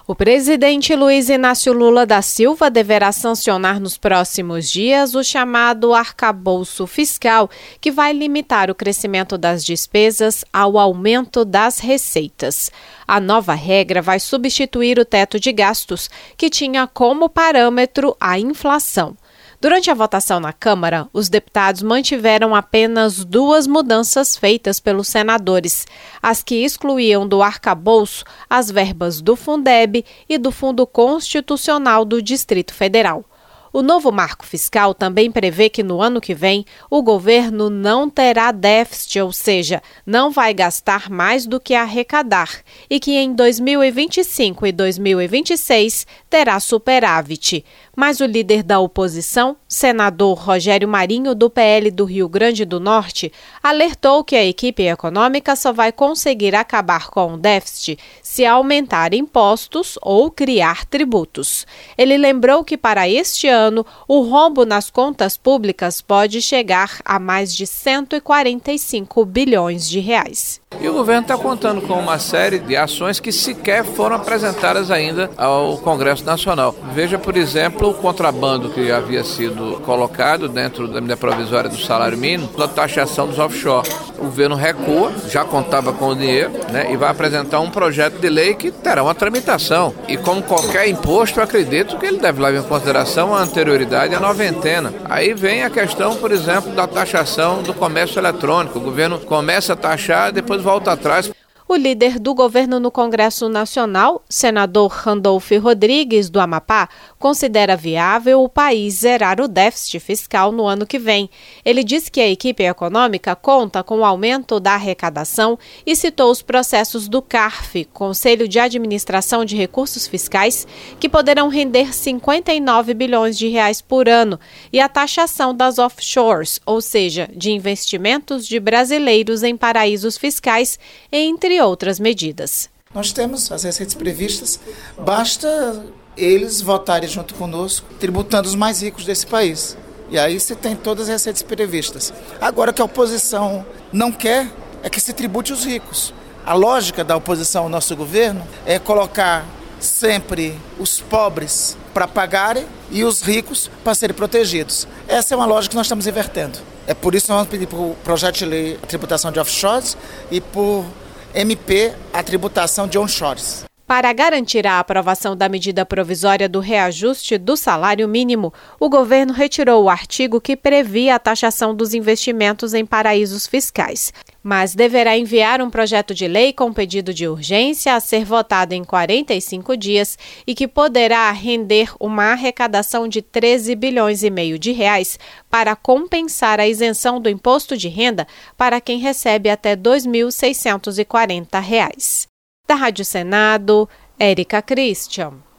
O presidente Luiz Inácio Lula da Silva deverá sancionar nos próximos dias o chamado arcabouço fiscal, que vai limitar o crescimento das despesas ao aumento das receitas. A nova regra vai substituir o teto de gastos, que tinha como parâmetro a inflação. Durante a votação na Câmara, os deputados mantiveram apenas duas mudanças feitas pelos senadores, as que excluíam do arcabouço as verbas do Fundeb e do Fundo Constitucional do Distrito Federal. O novo marco fiscal também prevê que no ano que vem o governo não terá déficit, ou seja, não vai gastar mais do que arrecadar, e que em 2025 e 2026 terá superávit. Mas o líder da oposição, senador Rogério Marinho, do PL do Rio Grande do Norte, alertou que a equipe econômica só vai conseguir acabar com o déficit se aumentar impostos ou criar tributos. Ele lembrou que para este ano, o rombo nas contas públicas pode chegar a mais de 145 bilhões de reais. E o governo está contando com uma série de ações que sequer foram apresentadas ainda ao Congresso Nacional. Veja, por exemplo, o contrabando que havia sido colocado dentro da medida provisória do salário mínimo, da taxação dos offshore. O governo recua, já contava com o dinheiro, e vai apresentar um projeto de lei que terá uma tramitação. E como qualquer imposto, eu acredito que ele deve levar em consideração a anterioridade à noventena. Aí vem a questão, por exemplo, da taxação do comércio eletrônico. O governo começa a taxar, depois volta atrás. O líder do governo no Congresso Nacional, senador Randolfo Rodrigues, do Amapá, considera viável o país zerar o déficit fiscal no ano que vem. Ele disse que a equipe econômica conta com o aumento da arrecadação e citou os processos do CARF, Conselho de Administração de Recursos Fiscais, que poderão render 59 bilhões de reais por ano, e a taxação das offshores, ou seja, de investimentos de brasileiros em paraísos fiscais, entre outras medidas. Nós temos as receitas previstas, basta eles votarem junto conosco, tributando os mais ricos desse país. E aí você tem todas as receitas previstas. Agora, o que a oposição não quer é que se tribute os ricos. A lógica da oposição ao nosso governo é colocar sempre os pobres para pagarem e os ricos para serem protegidos. Essa é uma lógica que nós estamos invertendo. É por isso que nós vamos pedir para o projeto de lei a tributação de offshores e por MP, a tributação de onshores. Para garantir a aprovação da medida provisória do reajuste do salário mínimo, o governo retirou o artigo que previa a taxação dos investimentos em paraísos fiscais, mas deverá enviar um projeto de lei com pedido de urgência a ser votado em 45 dias e que poderá render uma arrecadação de 13 bilhões e meio de reais para compensar a isenção do imposto de renda para quem recebe até R$ 2.640. Da Rádio Senado, Érica Christian.